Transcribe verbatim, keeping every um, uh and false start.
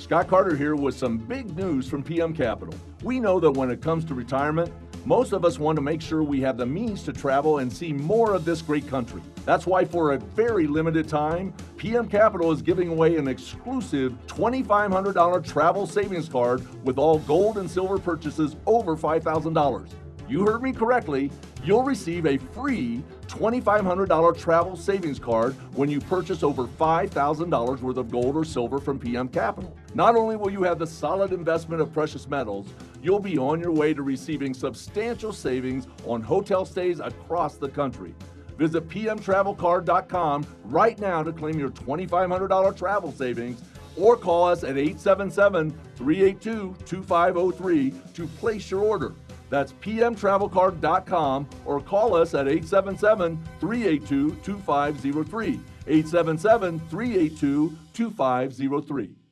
Scott Carter here with some big news from P M Capital. We know that when it comes to retirement, most of us want to make sure we have the means to travel and see more of this great country. That's why for a very limited time, P M Capital is giving away an exclusive twenty-five hundred dollars travel savings card with all gold and silver purchases over five thousand dollars. You heard me correctly. You'll receive a free twenty-five hundred dollars travel savings card when you purchase over five thousand dollars worth of gold or silver from P M Capital. Not only will you have the solid investment of precious metals, you'll be on your way to receiving substantial savings on hotel stays across the country. Visit P M travel card dot com right now to claim your twenty-five hundred dollars travel savings, or call us at eight seven seven, three eight two, two five zero three to place your order. That's P M travel card dot com, or call us at eight seven seven, three eight two, two five zero three. eight seven seven, three eight two, two five zero three.